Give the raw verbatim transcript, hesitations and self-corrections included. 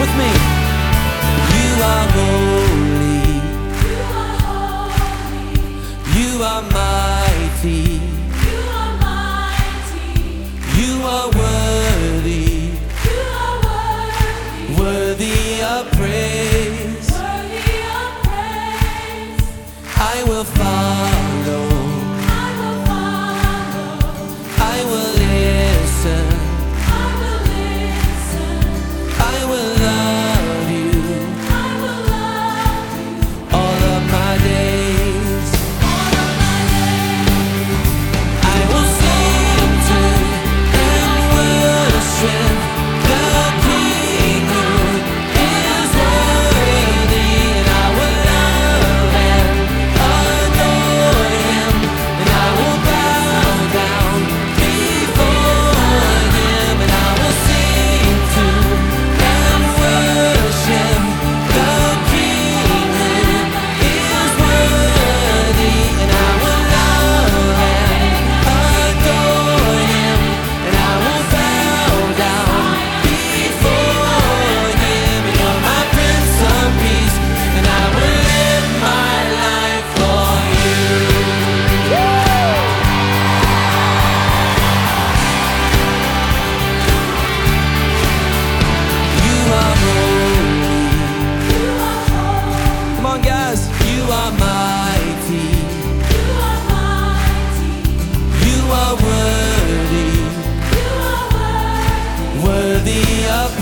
with me. You are holy, you are mighty, you are worthy, worthy of praise. I will follow, I will listen, I will love you all of my days. I will sing to and worship the King who is worthy, and I will love and adore him, and I will bow down before him, and I will sing to and worship the King who is worthy, and I will love and adore him, and I will bow down before him. And you're my Prince of Peace, and I will live my life for you. You are holy, come on guys, you are mighty, you are worthy, worthy of